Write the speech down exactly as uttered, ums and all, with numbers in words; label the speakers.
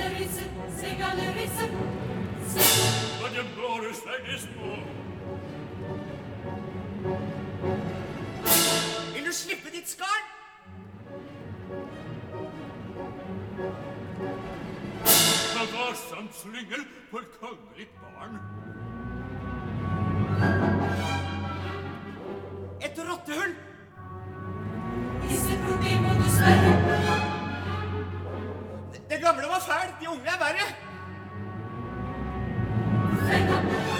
Speaker 1: Gallerisse, se gallerisse, se.
Speaker 2: Hva det bare sverges på?
Speaker 3: Vil du slippe ditt skarn?
Speaker 2: Hva varsomt slyngel på et kongelikt barn?
Speaker 3: Et rottehull!
Speaker 1: Disse problemer du sverre.
Speaker 3: Det gamle var fælt, de unge er verre.
Speaker 1: Fenga.